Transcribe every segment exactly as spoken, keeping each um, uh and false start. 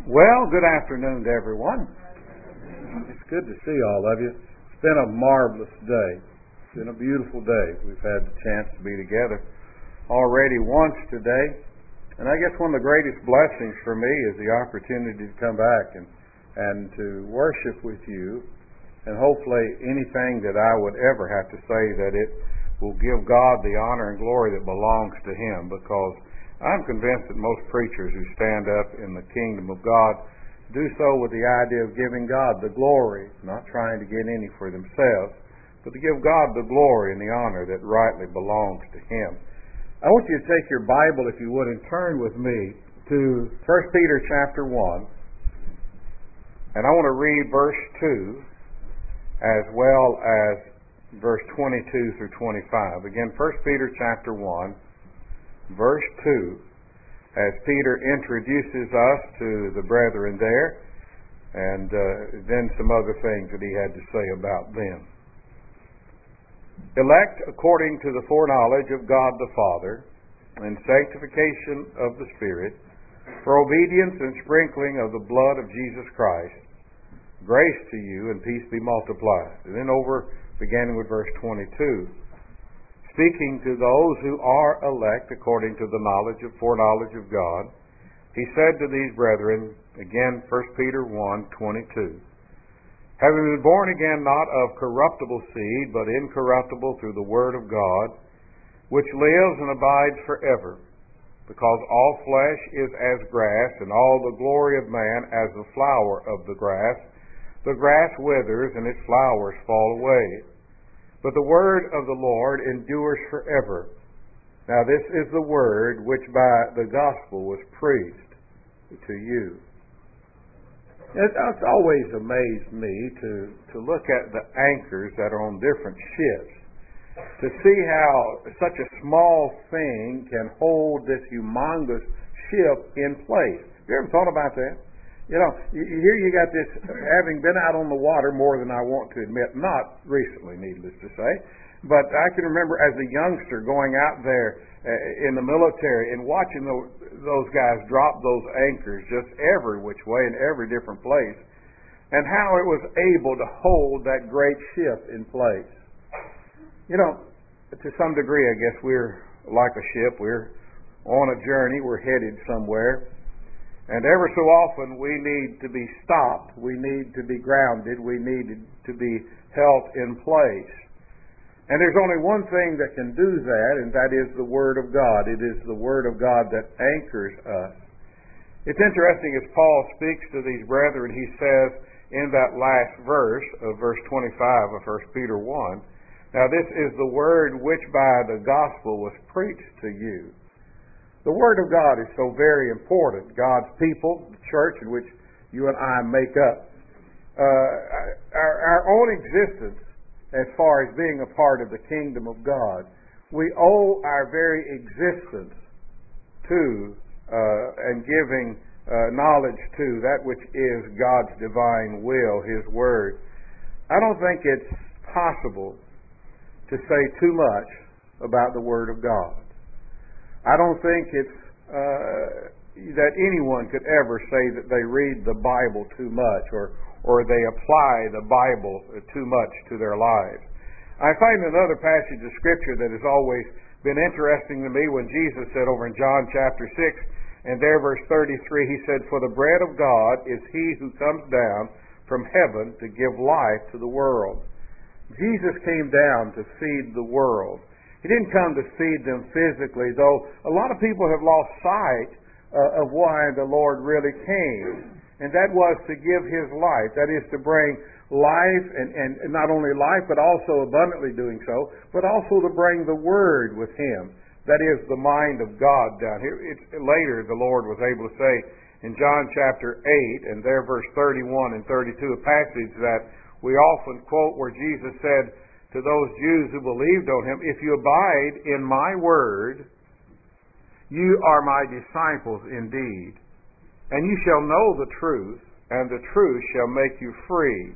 Well, good afternoon to everyone. It's good to see all of you. It's been a marvelous day. It's been a beautiful day. We've had the chance to be together already once today. And I guess one of the greatest blessings for me is the opportunity to come back and, and to worship with you. And hopefully anything that I would ever have to say, that it will give God the honor and glory that belongs to Him, because I'm convinced that most preachers who stand up in the kingdom of God do so with the idea of giving God the glory, not trying to get any for themselves, but to give God the glory and the honor that rightly belongs to Him. I want you to take your Bible, if you would, and turn with me to First Peter chapter one, and I want to read verse two as well as verse twenty-two through twenty-five. Again, First Peter chapter one, verse two, as Peter introduces us to the brethren there, and uh, then some other things that he had to say about them. Elect according to the foreknowledge of God the Father, and sanctification of the Spirit, for obedience and sprinkling of the blood of Jesus Christ, grace to you and peace be multiplied. And then over, beginning with verse twenty-two, speaking to those who are elect according to the knowledge of foreknowledge of God, he said to these brethren, again, First Peter one twenty-two, having been born again not of corruptible seed, but incorruptible through the word of God, which lives and abides forever, because all flesh is as grass, and all the glory of man as the flower of the grass. The grass withers, and its flowers fall away, but the word of the Lord endures forever. Now this is the word which by the gospel was preached to you. It's always amazed me to, to look at the anchors that are on different ships, to see how such a small thing can hold this humongous ship in place. Have you ever thought about that? You know, here you got this, having been out on the water more than I want to admit, not recently, needless to say, but I can remember as a youngster going out there in the military and watching those guys drop those anchors just every which way in every different place, and how it was able to hold that great ship in place. You know, to some degree, I guess we're like a ship. We're on a journey. We're headed somewhere. And ever so often we need to be stopped, we need to be grounded, we need to be held in place. And there's only one thing that can do that, and that is the Word of God. It is the Word of God that anchors us. It's interesting, as Paul speaks to these brethren, he says in that last verse of verse twenty-five of First Peter one, now this is the Word which by the gospel was preached to you. The Word of God is so very important. God's people, the church in which you and I make up, uh, our, our own existence as far as being a part of the kingdom of God, we owe our very existence to uh, and giving uh, knowledge to that which is God's divine will, His Word. I don't think it's possible to say too much about the Word of God. I don't think it's uh, that anyone could ever say that they read the Bible too much, or or they apply the Bible too much to their lives. I find another passage of Scripture that has always been interesting to me when Jesus said over in John chapter six, and there verse thirty-three, He said, for the bread of God is He who comes down from heaven to give life to the world. Jesus came down to feed the world. He didn't come to feed them physically, though a lot of people have lost sight uh, of why the Lord really came. And that was to give His life. That is to bring life, and, and not only life, but also abundantly doing so, but also to bring the Word with Him. That is the mind of God down here. It's, later the Lord was able to say in John chapter eight, and there verse thirty-one and thirty-two, a passage that we often quote where Jesus said to those Jews who believed on Him, if you abide in my word, you are my disciples indeed, and you shall know the truth, and the truth shall make you free.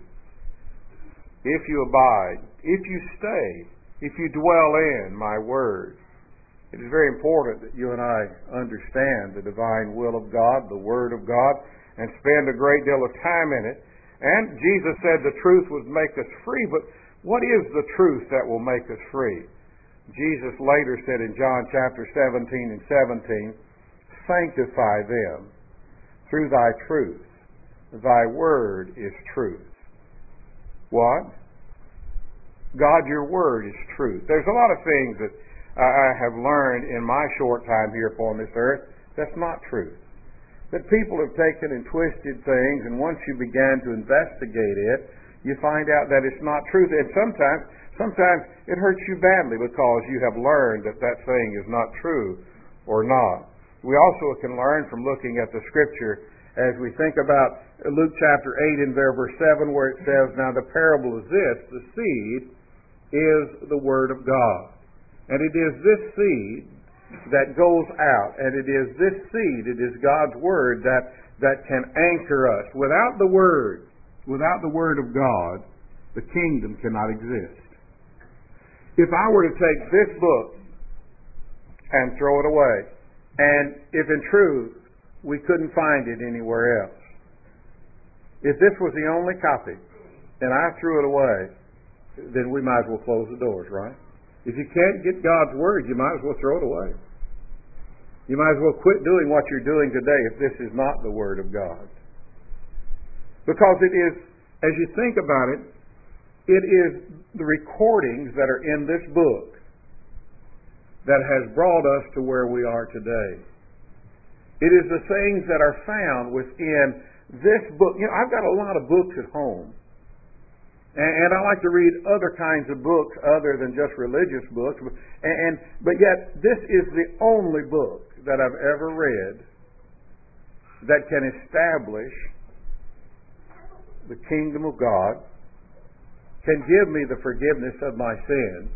If you abide, if you stay, if you dwell in my word. It is very important that you and I understand the divine will of God, the Word of God, and spend a great deal of time in it. And Jesus said the truth would make us free, but what is the truth that will make us free? Jesus later said in John chapter seventeen and seventeen, sanctify them through thy truth. Thy word is truth. What? God, your word is truth. There's a lot of things that I have learned in my short time here upon this earth that's not truth. That people have taken and twisted things, and once you began to investigate it, you find out that it's not truth. And sometimes, sometimes it hurts you badly because you have learned that that thing is not true or not. We also can learn from looking at the Scripture as we think about Luke chapter eight and verse seven, where it says, now the parable is this, the seed is the Word of God. And it is this seed that goes out, and it is this seed, it is God's Word that, that can anchor us. Without the Word, without the Word of God, the kingdom cannot exist. If I were to take this book and throw it away, and if in truth we couldn't find it anywhere else, if this was the only copy and I threw it away, then we might as well close the doors, right? If you can't get God's Word, you might as well throw it away. You might as well quit doing what you're doing today if this is not the Word of God. Because it is, as you think about it, it is the recordings that are in this book that has brought us to where we are today. It is the things that are found within this book. You know, I've got a lot of books at home. And I like to read other kinds of books other than just religious books. And, and but yet, this is the only book that I've ever read that can establish the kingdom of God, can give me the forgiveness of my sins,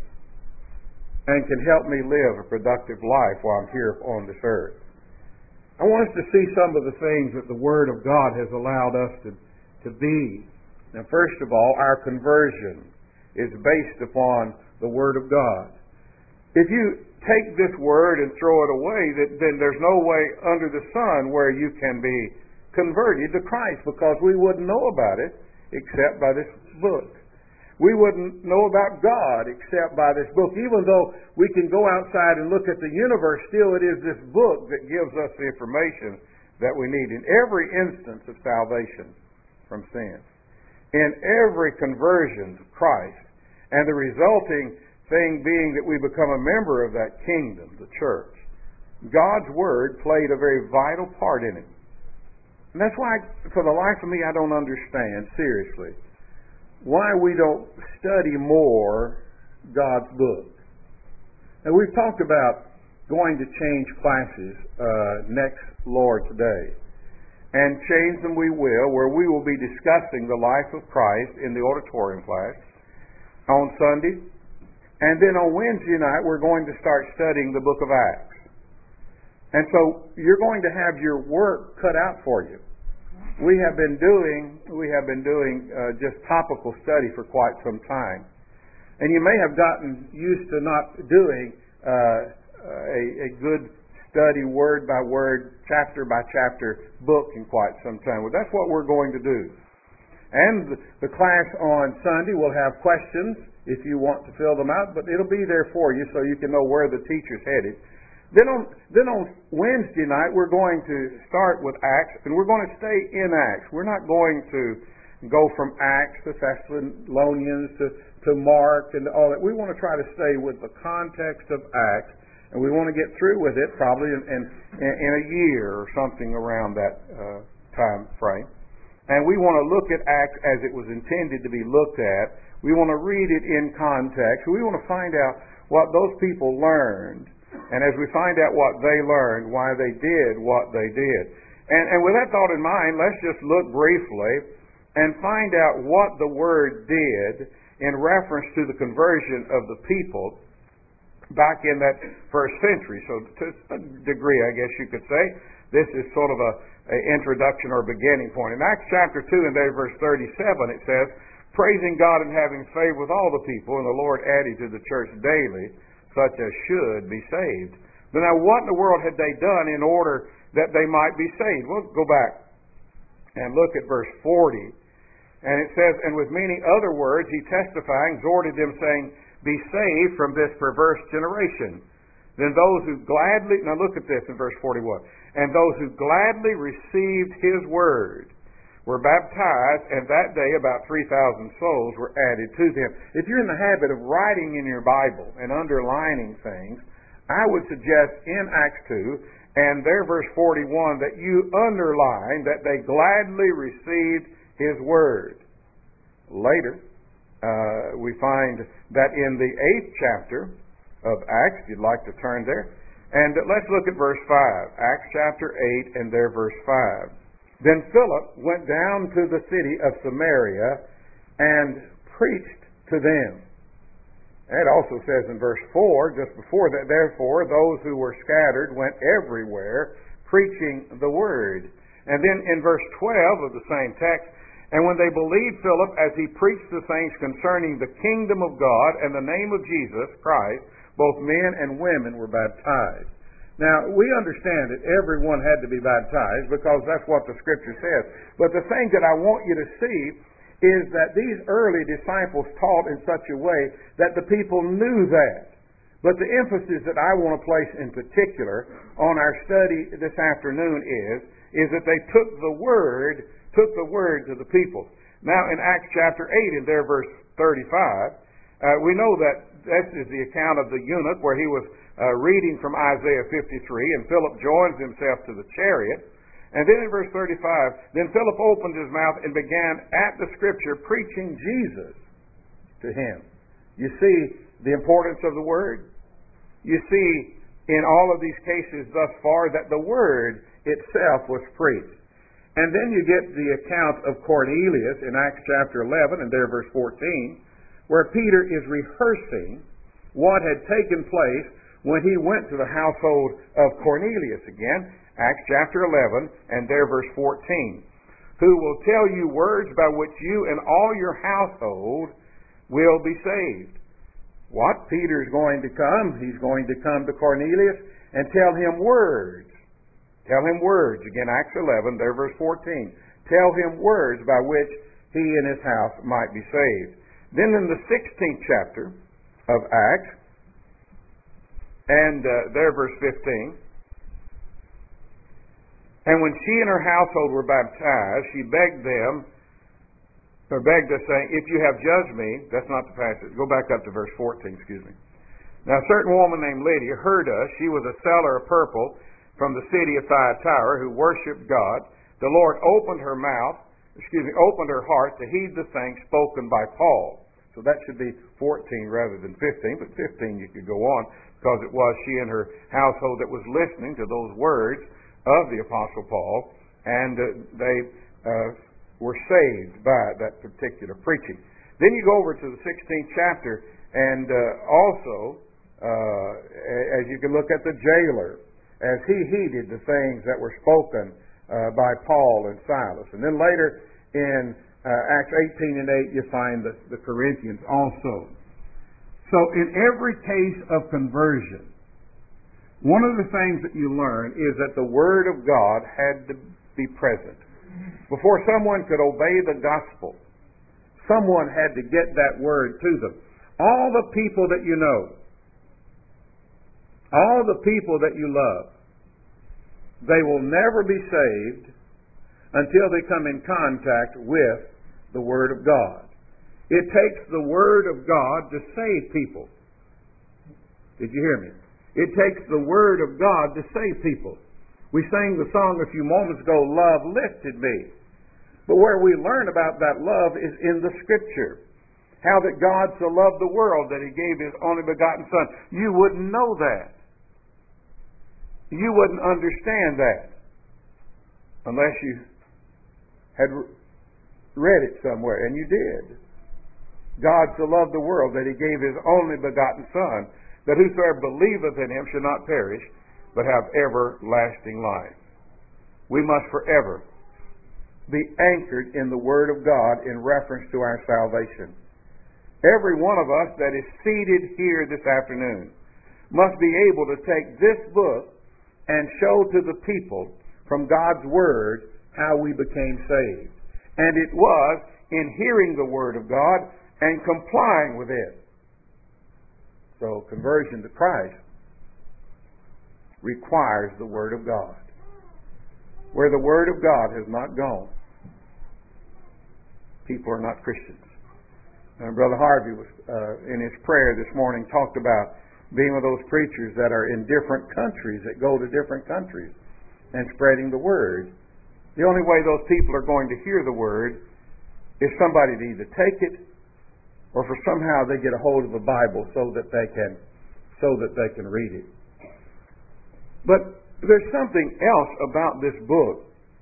and can help me live a productive life while I'm here on this earth. I want us to see some of the things that the Word of God has allowed us to, to be. Now, first of all, our conversion is based upon the Word of God. If you take this Word and throw it away, then there's no way under the sun where you can be converted to Christ, because we wouldn't know about it except by this book. We wouldn't know about God except by this book. Even though we can go outside and look at the universe, still it is this book that gives us the information that we need in every instance of salvation from sin. In every conversion to Christ, and the resulting thing being that we become a member of that kingdom, the church, God's Word played a very vital part in it. And that's why, for the life of me, I don't understand, seriously, why we don't study more God's book. Now, we've talked about going to change classes uh, next Lord's Day. And change them we will, where we will be discussing the life of Christ in the auditorium class on Sunday. And then on Wednesday night, we're going to start studying the book of Acts. And so you're going to have your work cut out for you. We have been doing, we have been doing uh, just topical study for quite some time. And you may have gotten used to not doing uh, a, a good study word by word, chapter by chapter book in quite some time. Well, that's what we're going to do. And the, the class on Sunday will have questions if you want to fill them out, but it'll be there for you so you can know where the teacher's headed. Then on, then on Wednesday night, we're going to start with Acts, and we're going to stay in Acts. We're not going to go from Acts to Thessalonians to, to Mark and all that. We want to try to stay with the context of Acts. And we want to get through with it probably in, in, in a year or something around that uh, time frame. And we want to look at Acts as it was intended to be looked at. We want to read it in context. We want to find out what those people learned. And as we find out what they learned, why they did what they did. And, and with that thought in mind, let's just look briefly and find out what the Word did in reference to the conversion of the people back in that first century. So to a degree, I guess you could say, this is sort of a, a introduction or beginning point. In Acts chapter two and there verse thirty-seven, it says, praising God and having favor with all the people, and the Lord added to the church daily such as should be saved. But now what in the world had they done in order that they might be saved? Well, go back and look at verse forty. And it says, and with many other words he testifying exhorted them, saying, be saved from this perverse generation. Then those who gladly, now look at this in verse forty-one, and those who gladly received his word were baptized, and that day about three thousand souls were added to them. If you're in the habit of writing in your Bible and underlining things, I would suggest in Acts two and there verse forty-one that you underline that they gladly received his word. Later, uh, we find that in the eighth chapter of Acts, if you'd like to turn there, and let's look at verse five. Acts chapter eight and there verse five. Then Philip went down to the city of Samaria and preached to them. It also says in verse four, just before that, therefore those who were scattered went everywhere preaching the word. And then in verse twelve of the same text, and when they believed Philip as he preached the things concerning the kingdom of God and the name of Jesus Christ, both men and women were baptized. Now, we understand that everyone had to be baptized because that's what the Scripture says. But the thing that I want you to see is that these early disciples taught in such a way that the people knew that. But the emphasis that I want to place in particular on our study this afternoon is, is that they took the Word took the word to the people. Now in Acts chapter eight and there verse thirty-five, uh, we know that this is the account of the eunuch where he was uh, reading from Isaiah fifty-three, and Philip joins himself to the chariot. And then in verse thirty-five, then Philip opened his mouth and began at the Scripture preaching Jesus to him. You see the importance of the word? You see in all of these cases thus far that the word itself was preached. And then you get the account of Cornelius in Acts chapter eleven and there verse fourteen, where Peter is rehearsing what had taken place when he went to the household of Cornelius again, Acts chapter eleven and there verse fourteen, who will tell you words by which you and all your household will be saved. What? Peter's going to come. He's going to come to Cornelius and tell him words. Tell him words. Again, Acts eleven, there verse fourteen. Tell him words by which he and his house might be saved. Then in the sixteenth chapter of Acts, and uh, there verse fifteen, and when she and her household were baptized, she begged them, or begged us, saying, if you have judged me, that's not the passage, go back up to verse fourteen, excuse me. Now a certain woman named Lydia heard us. She was a seller of purple from the city of Thyatira, who worshipped God. The Lord opened her mouth, excuse me, opened her heart to heed the things spoken by Paul. So that should be fourteen rather than fifteen, but fifteen you could go on, because it was she and her household that was listening to those words of the Apostle Paul, and uh, they uh, were saved by that particular preaching. Then you go over to the sixteenth chapter, and uh, also, uh, as you can look at the jailer, as he heeded the things that were spoken uh, by Paul and Silas. And then later in uh, Acts eighteen and eight, you find the, the Corinthians also. So in every case of conversion, one of the things that you learn is that the Word of God had to be present. Before someone could obey the gospel, someone had to get that Word to them. All the people that you know, all the people that you love, they will never be saved until they come in contact with the Word of God. It takes the Word of God to save people. Did you hear me? It takes the Word of God to save people. We sang the song a few moments ago, Love Lifted Me. But where we learn about that love is in the Scripture. How that God so loved the world that He gave His only begotten Son. You wouldn't know that. You wouldn't understand that unless you had read it somewhere, and you did. God so loved the world that He gave His only begotten Son, that whosoever believeth in Him should not perish, but have everlasting life. We must forever be anchored in the Word of God in reference to our salvation. Every one of us that is seated here this afternoon must be able to take this book and show to the people from God's Word how we became saved. And it was in hearing the Word of God and complying with it. So conversion to Christ requires the Word of God. Where the Word of God has not gone, people are not Christians. And Brother Harvey was uh, in his prayer this morning talked about being one of those preachers that are in different countries, that go to different countries and spreading the Word. The only way those people are going to hear the Word is somebody to either take it or for somehow they get a hold of the Bible so that they can so that they can read it. But there's something else about this book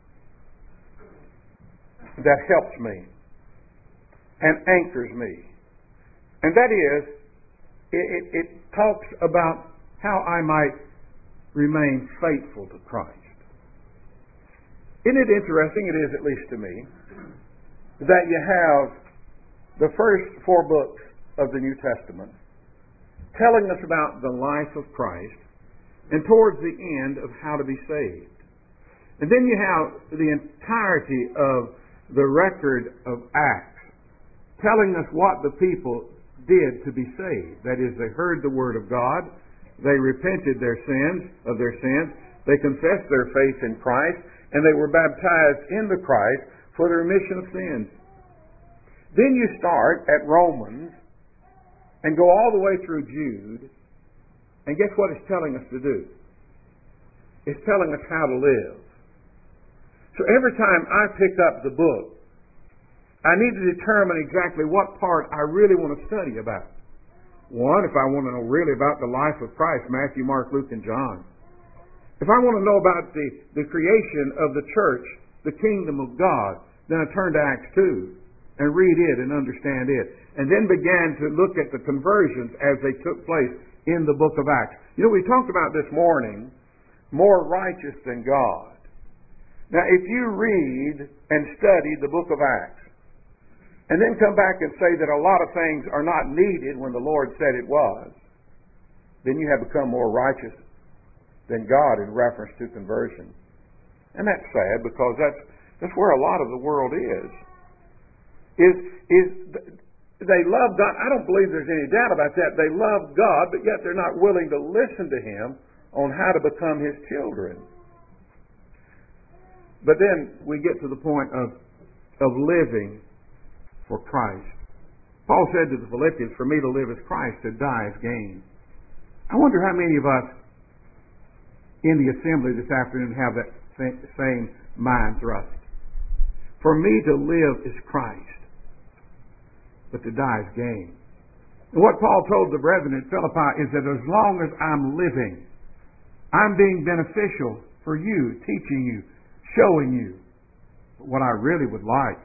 that helps me and anchors me. And that is, it, it, it talks about how I might remain faithful to Christ. Isn't it interesting, it is at least to me, that you have the first four books of the New Testament telling us about the life of Christ and towards the end of how to be saved. And then you have the entirety of the record of Acts telling us what the people did to be saved. That is, they heard the Word of God, they repented their sins, of their sins, they confessed their faith in Christ, and they were baptized into Christ for the remission of sins. Then you start at Romans and go all the way through Jude, and guess what it's telling us to do? It's telling us how to live. So every time I pick up the book, I need to determine exactly what part I really want to study about. One, if I want to know really about the life of Christ, Matthew, Mark, Luke, and John. If I want to know about the, the creation of the church, the kingdom of God, then I turn to Acts two and read it and understand it. And then began to look at the conversions as they took place in the book of Acts. You know, we talked about this morning, more righteous than God. Now, if you read and study the book of Acts, and then come back and say that a lot of things are not needed when the Lord said it was, then you have become more righteous than God in reference to conversion. And that's sad, because that's that's where a lot of the world is. Is is they love God. I don't believe there's any doubt about that. They love God, but yet they're not willing to listen to Him on how to become His children. But then we get to the point of of living for Christ. Paul said to the Philippians, "For me to live is Christ, to die is gain." I wonder how many of us in the assembly this afternoon have that same mind thrust. For me to live is Christ, but to die is gain. And what Paul told the brethren at Philippi is that as long as I'm living, I'm being beneficial for you, teaching you, showing you. But what I really would like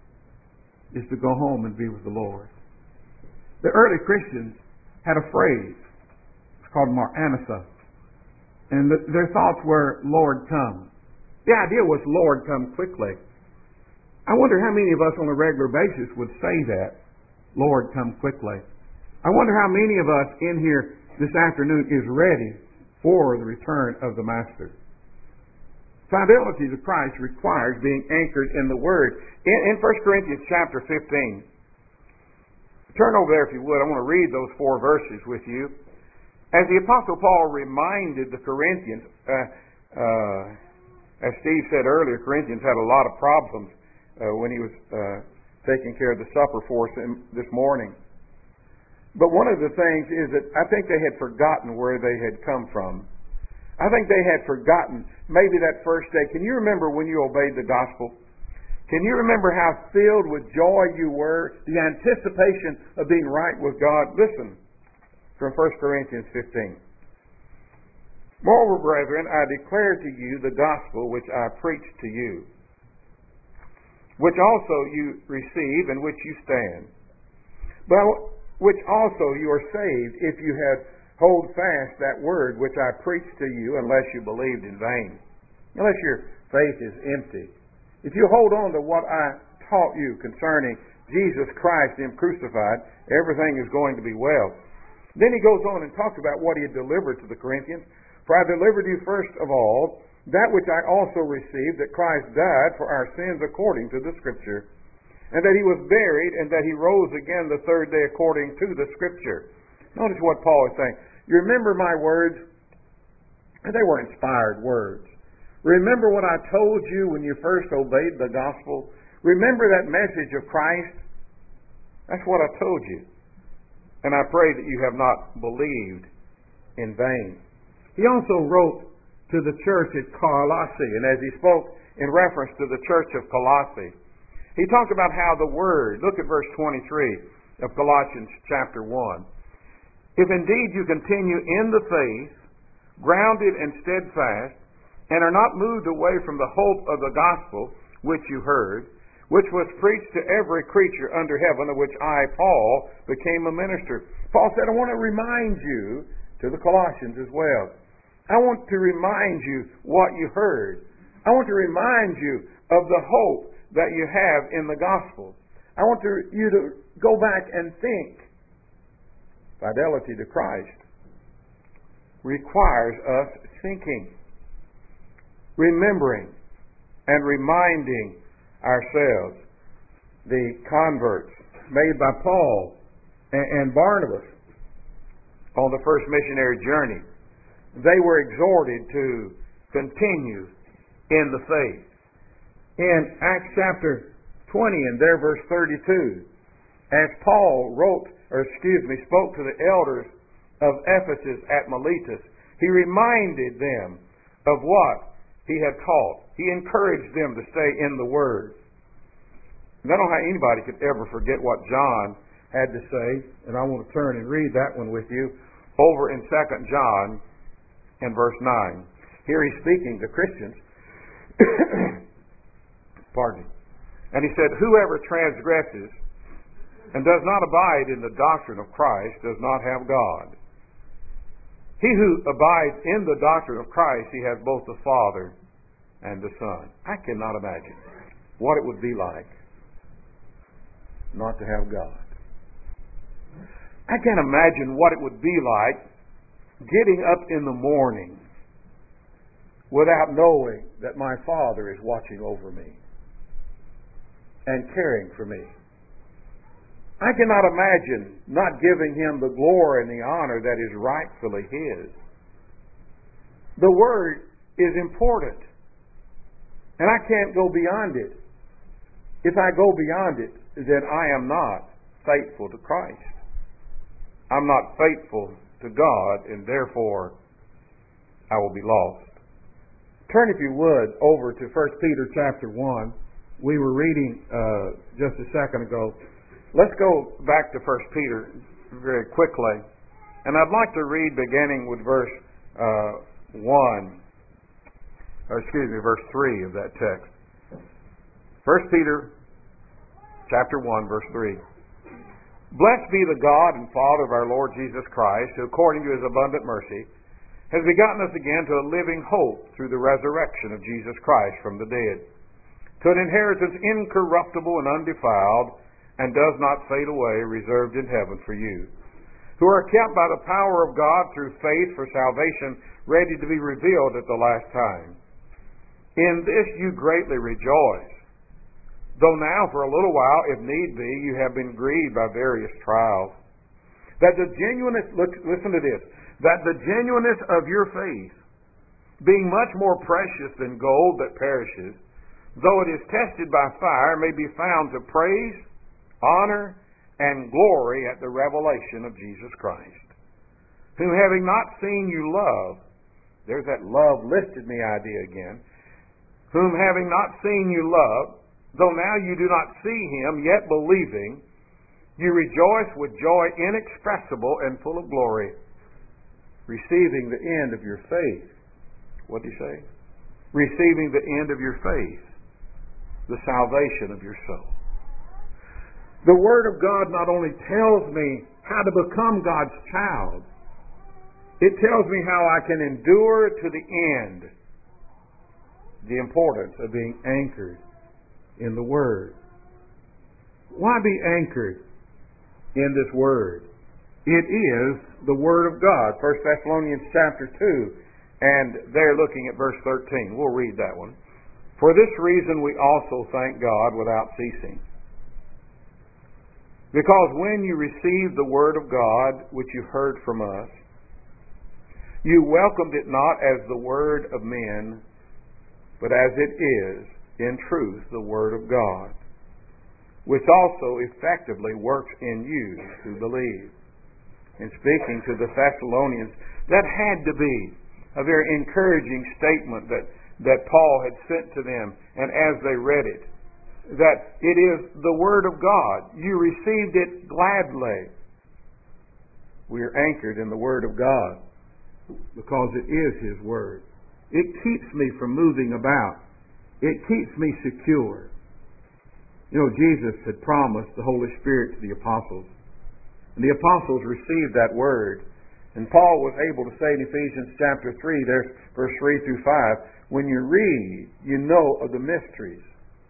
is to go home and be with the Lord. The early Christians had a phrase. It's called Maranatha. And the, their thoughts were, Lord, come. The idea was, Lord, come quickly. I wonder how many of us on a regular basis would say that, Lord, come quickly. I wonder how many of us in here this afternoon is ready for the return of the Master. Fidelity to Christ requires being anchored in the Word. In, in First Corinthians chapter fifteen, turn over there if you would. I want to read those four verses with you. As the Apostle Paul reminded the Corinthians, uh, uh, as Steve said earlier, Corinthians had a lot of problems uh, when he was uh, taking care of the supper for us in, this morning. But one of the things is that I think they had forgotten where they had come from. I think they had forgotten maybe that first day. Can you remember when you obeyed the gospel? Can you remember how filled with joy you were? The anticipation of being right with God? Listen from First Corinthians fifteen. Moreover, brethren, I declare to you the gospel which I preached to you, which also you receive and which you stand, but which also you are saved if you have hold fast that word which I preached to you, unless you believed in vain. Unless your faith is empty. If you hold on to what I taught you concerning Jesus Christ, Him crucified, everything is going to be well. Then he goes on and talks about what he had delivered to the Corinthians. For I delivered you first of all that which I also received, that Christ died for our sins according to the Scripture, and that he was buried, and that he rose again the third day according to the Scripture. Notice what Paul is saying. You remember my words? They were inspired words. Remember what I told you when you first obeyed the gospel? Remember that message of Christ? That's what I told you. And I pray that you have not believed in vain. He also wrote to the church at Colossae, and as he spoke in reference to the church of Colossae, he talked about how the Word, look at verse twenty-three of Colossians chapter one. If indeed you continue in the faith, grounded and steadfast, and are not moved away from the hope of the gospel which you heard, which was preached to every creature under heaven, of which I, Paul, became a minister. Paul said, I want to remind you, to the Colossians as well, I want to remind you what you heard. I want to remind you of the hope that you have in the gospel. I want to, you to go back and think. Fidelity to Christ requires us thinking, remembering, and reminding ourselves. The converts made by Paul and Barnabas on the first missionary journey, they were exhorted to continue in the faith. In Acts chapter twenty and there verse thirty-two, as Paul wrote, or excuse me, spoke to the elders of Ephesus at Miletus, he reminded them of what he had taught. He encouraged them to stay in the Word. And I don't know how anybody could ever forget what John had to say, and I want to turn and read that one with you over in Second John in verse nine. Here he's speaking to Christians. Pardon me. And he said, whoever transgresses and does not abide in the doctrine of Christ does not have God. He who abides in the doctrine of Christ, he has both the Father and the Son. I cannot imagine what it would be like not to have God. I can't imagine what it would be like getting up in the morning without knowing that my Father is watching over me and caring for me. I cannot imagine not giving Him the glory and the honor that is rightfully His. The Word is important, and I can't go beyond it. If I go beyond it, then I am not faithful to Christ. I'm not faithful to God, and therefore I will be lost. Turn, if you would, over to First Peter chapter one. We were reading uh, just a second ago. Let's go back to First Peter very quickly. And I'd like to read beginning with verse uh, one, or excuse me, verse three of that text. First Peter chapter one, verse three. Blessed be the God and Father of our Lord Jesus Christ, who according to His abundant mercy has begotten us again to a living hope through the resurrection of Jesus Christ from the dead, to an inheritance incorruptible and undefiled, and does not fade away, reserved in heaven for you, who are kept by the power of God through faith for salvation, ready to be revealed at the last time. In this you greatly rejoice, though now for a little while, if need be, you have been grieved by various trials, that the genuineness, look, listen to this, that the genuineness of your faith, being much more precious than gold that perishes, though it is tested by fire, may be found to praise, honor, and glory at the revelation of Jesus Christ, whom having not seen you love, there's that love listed me idea again, whom having not seen you love, though now you do not see Him, yet believing, you rejoice with joy inexpressible and full of glory, receiving the end of your faith. What did he say? Receiving the end of your faith, the salvation of your soul. The Word of God not only tells me how to become God's child, it tells me how I can endure to the end. The importance of being anchored in the Word. Why be anchored in this Word? It is the Word of God. First Thessalonians chapter two And they're looking at verse thirteen. We'll read that one. For this reason we also thank God without ceasing. Because when you received the word of God, which you heard from us, you welcomed it not as the word of men, but as it is, in truth, the word of God, which also effectively works in you who believe. In speaking to the Thessalonians, that had to be a very encouraging statement that, that Paul had sent to them, and as they read it, that it is the Word of God. You received it gladly. We are anchored in the Word of God because it is His Word. It keeps me from moving about. It keeps me secure. You know, Jesus had promised the Holy Spirit to the apostles. And the apostles received that Word. And Paul was able to say in Ephesians chapter three, there's verse three through five, when you read, you know of the mysteries.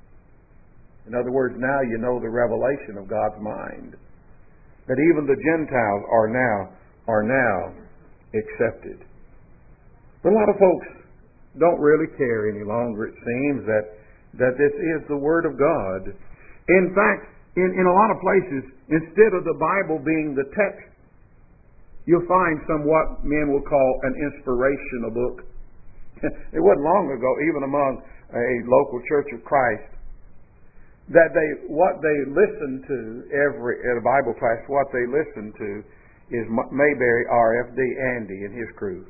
In other words, now you know the revelation of God's mind. That even the Gentiles are now, are now accepted. But a lot of folks don't really care any longer, it seems, that, that this is the Word of God. In fact, in, in a lot of places, instead of the Bible being the text, you'll find somewhat men will call an inspirational book. It wasn't long ago, even among a local Church of Christ, that they what they listen to every at a Bible class, what they listen to is Mayberry R F D Andy and his crew.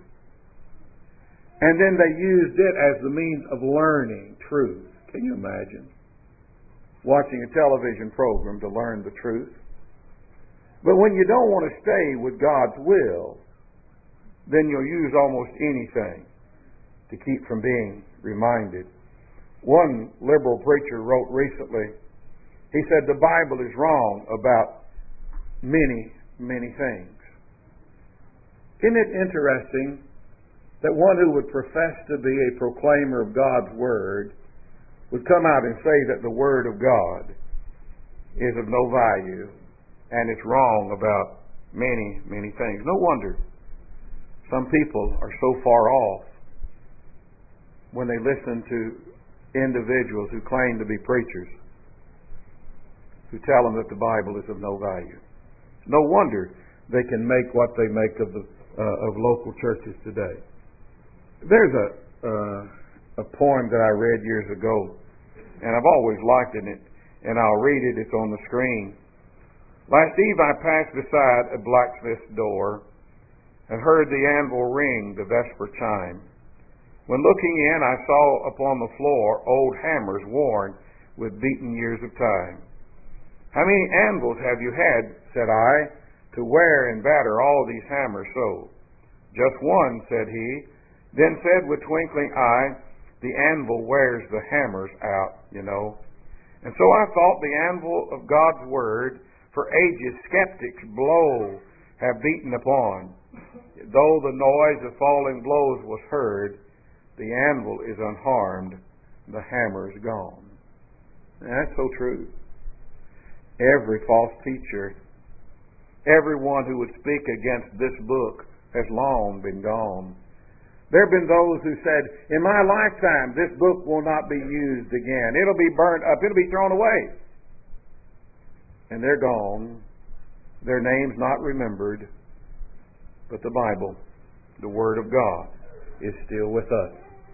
And then they used it as the means of learning truth. Can you imagine? Watching a television program to learn the truth. But when you don't want to stay with God's will, then you'll use almost anything to keep from being reminded. One liberal preacher wrote recently, he said the Bible is wrong about many, many things. Isn't it interesting that one who would profess to be a proclaimer of God's Word would come out and say that the Word of God is of no value and it's wrong about many, many things? No wonder some people are so far off when they listen to individuals who claim to be preachers, who tell them that the Bible is of no value. No wonder they can make what they make of the uh, of local churches today. There's a uh, a poem that I read years ago, and I've always liked it, and I'll read it. It's on the screen. Last eve I passed beside a blacksmith's door and heard the anvil ring the vesper chime. When looking in, I saw upon the floor old hammers worn with beaten years of time. How many anvils have you had, said I, to wear and batter all these hammers so? Just one, said he, then said with twinkling eye, the anvil wears the hammers out, you know. And so I thought the anvil of God's Word for ages skeptics blow have beaten upon. Though the noise of falling blows was heard, the anvil is unharmed, the hammer is gone. And that's so true. Every false teacher, everyone who would speak against this book has long been gone. There have been those who said, in my lifetime, this book will not be used again. It'll be burnt up. It'll be thrown away. And they're gone. Their names not remembered. But the Bible, the Word of God, is still with us.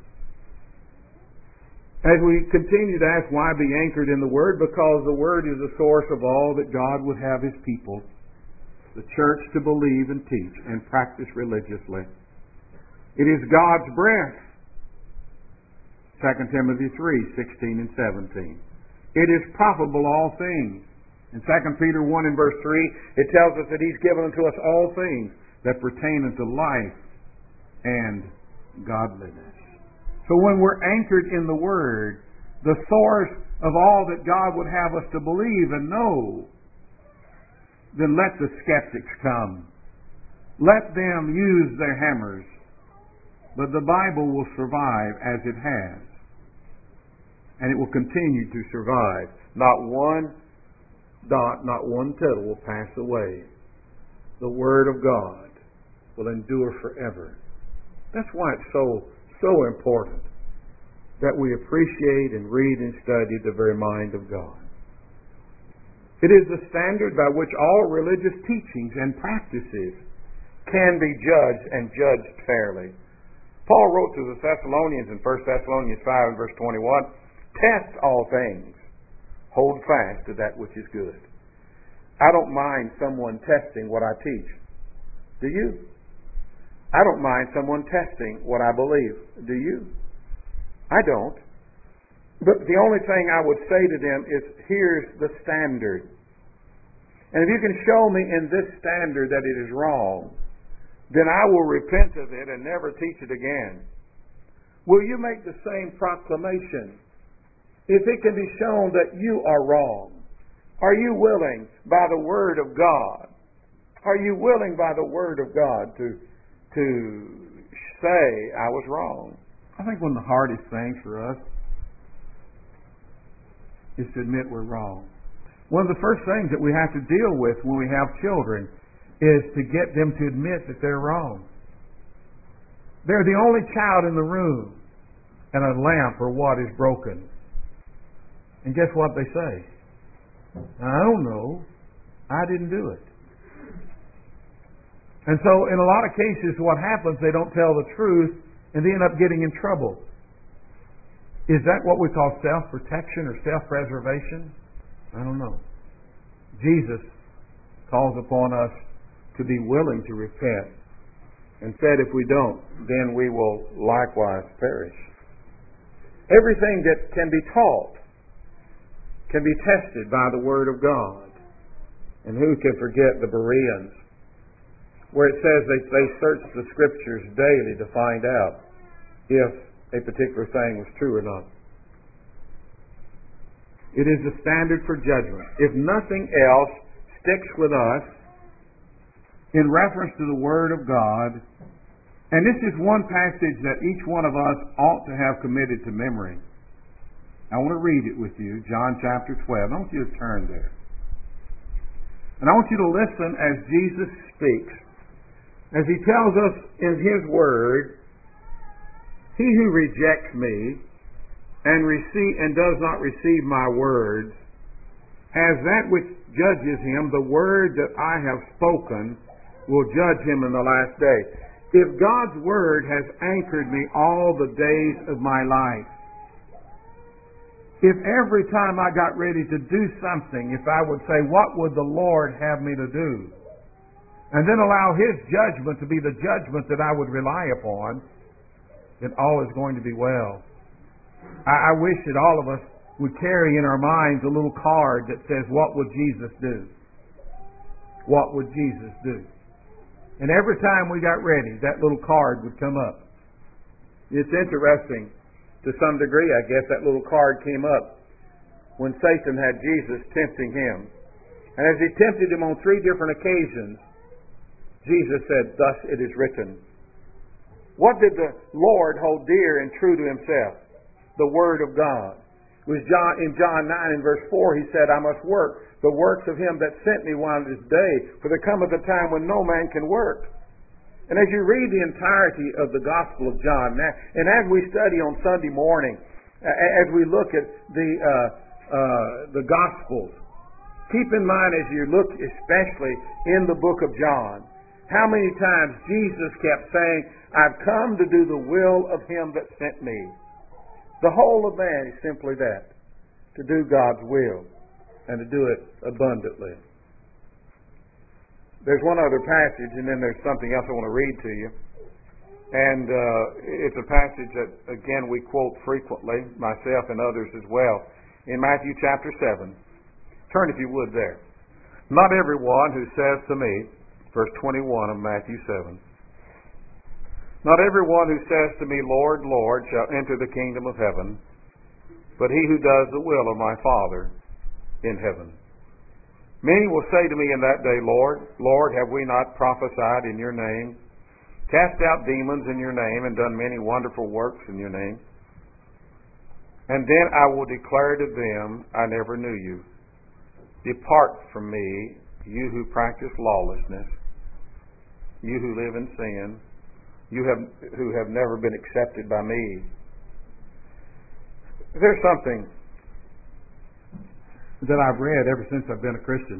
As we continue to ask why be anchored in the Word, because the Word is the source of all that God would have His people, the church, to believe and teach and practice religiously. It is God's breath. Second Timothy three, sixteen and seventeen. It is profitable all things. In Second Peter one and verse three, it tells us that He's given unto us all things that pertain unto life and godliness. So when we're anchored in the Word, the source of all that God would have us to believe and know, then let the skeptics come. Let them use their hammers. But the Bible will survive as it has. And it will continue to survive. Not one dot, not one tittle will pass away. The Word of God will endure forever. That's why it's so, so important that we appreciate and read and study the very mind of God. It is the standard by which all religious teachings and practices can be judged and judged fairly. Paul wrote to the Thessalonians in First Thessalonians five and verse twenty-one, "Test all things, hold fast to that which is good." I don't mind someone testing what I teach. Do you? I don't mind someone testing what I believe. Do you? I don't. But the only thing I would say to them is, here's the standard. And if you can show me in this standard that it is wrong, then I will repent of it and never teach it again. Will you make the same proclamation if it can be shown that you are wrong? Are you willing by the Word of God? Are you willing by the Word of God to, to say, I was wrong? I think one of the hardest things for us is to admit we're wrong. One of the first things that we have to deal with when we have children is to get them to admit that they're wrong. They're the only child in the room, and a lamp or what is broken. And guess what they say? I don't know. I didn't do it. And so in a lot of cases what happens, they don't tell the truth and they end up getting in trouble. Is that what we call self-protection or self-preservation? I don't know. Jesus calls upon us to be willing to repent, and said if we don't, then we will likewise perish. Everything that can be taught can be tested by the Word of God. And who can forget the Bereans, where it says they, they searched the Scriptures daily to find out if a particular thing was true or not. It is the standard for judgment. If nothing else sticks with us in reference to the Word of God, and this is one passage that each one of us ought to have committed to memory. I want to read it with you, John chapter twelve. I want you to turn there. And I want you to listen as Jesus speaks, as He tells us in His Word, "He who rejects me and receive and does not receive my words has that which judges him. The word that I have spoken will judge him in the last day." If God's Word has anchored me all the days of my life, if every time I got ready to do something, if I would say, what would the Lord have me to do? And then allow His judgment to be the judgment that I would rely upon, then all is going to be well. I, I wish that all of us would carry in our minds a little card that says, what would Jesus do? What would Jesus do? And every time we got ready, that little card would come up. It's interesting, to some degree, I guess, that little card came up when Satan had Jesus tempting Him. And as he tempted Him on three different occasions, Jesus said, "Thus it is written." What did the Lord hold dear and true to Himself? The Word of God. It was John, in John nine and verse four, He said, "I must work the works of Him that sent me while it is day, for there cometh a time when no man can work." And as you read the entirety of the Gospel of John, and as we study on Sunday morning, as we look at the uh, uh, the Gospels, keep in mind as you look especially in the book of John, how many times Jesus kept saying, "I've come to do the will of Him that sent me." The whole of man is simply that, to do God's will, and to do it abundantly. There's one other passage, and then there's something else I want to read to you. And uh, it's a passage that, again, we quote frequently, myself and others as well, in Matthew chapter seven. Turn, if you would, there. "Not everyone who says to me," verse twenty-one of Matthew seven, "Not everyone who says to me, Lord, Lord, shall enter the kingdom of heaven, but he who does the will of my Father in heaven. Many will say to me in that day, Lord, Lord, have we not prophesied in your name, cast out demons in your name, and done many wonderful works in your name? And then I will declare to them, I never knew you. Depart from me, you who practice lawlessness, you who live in sin. you have who have never been accepted by me. There's something that I've read ever since I've been a Christian,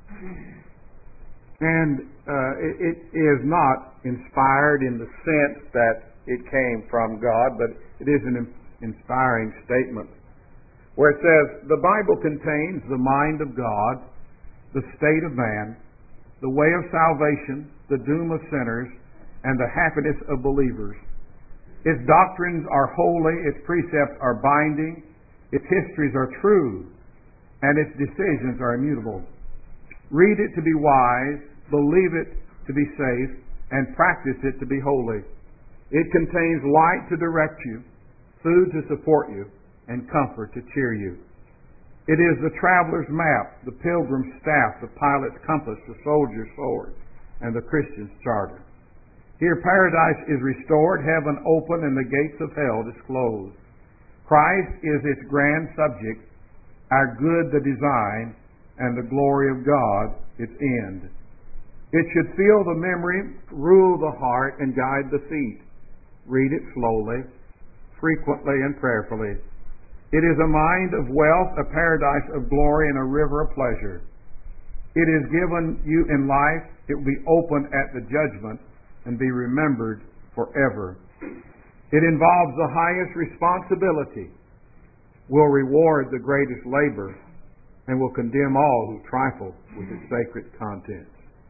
and uh, it, it is not inspired in the sense that it came from God, but it is an inspiring statement where it says, the Bible contains the mind of God, the state of man, the way of salvation, the doom of sinners, and the happiness of believers. Its doctrines are holy, its precepts are binding, its histories are true, and its decisions are immutable. Read it to be wise, believe it to be safe, and practice it to be holy. It contains light to direct you, food to support you, and comfort to cheer you. It is the traveler's map, the pilgrim's staff, the pilot's compass, the soldier's sword, and the Christian's charter. Here paradise is restored, heaven open, and the gates of hell disclosed. Christ is its grand subject, our good the design, and the glory of God its end. It should fill the memory, rule the heart, and guide the feet. Read it slowly, frequently, and prayerfully. It is a mind of wealth, a paradise of glory, and a river of pleasure. It is given you in life. It will be opened at the judgment and be remembered forever. It involves the highest responsibility, will reward the greatest labor, and will condemn all who trifle with its sacred contents.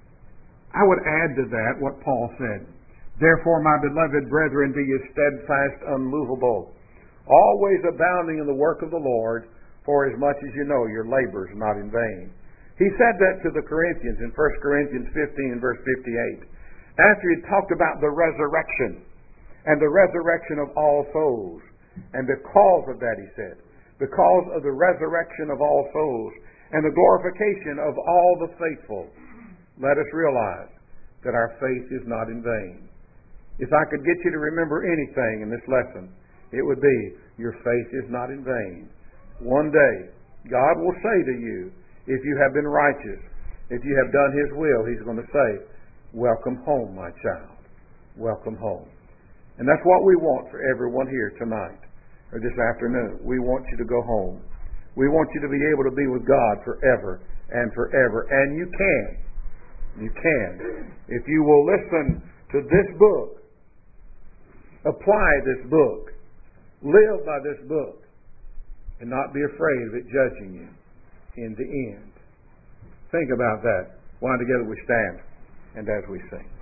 I would add to that what Paul said. Therefore, my beloved brethren, be ye steadfast, unmovable, always abounding in the work of the Lord, for as much as you know your labor is not in vain. He said that to the Corinthians in First Corinthians fifteen and verse fifty-eight. After he talked about the resurrection and the resurrection of all souls. And because of that, he said, because of the resurrection of all souls and the glorification of all the faithful, let us realize that our faith is not in vain. If I could get you to remember anything in this lesson, it would be, your faith is not in vain. One day, God will say to you, if you have been righteous, if you have done His will, He's going to say, welcome home, my child. Welcome home. And that's what we want for everyone here tonight, or this afternoon. We want you to go home. We want you to be able to be with God forever and forever. And you can. You can. If you will listen to this book, apply this book, live by this book, and not be afraid of it judging you in the end. Think about that. Why together we stand and as we sing.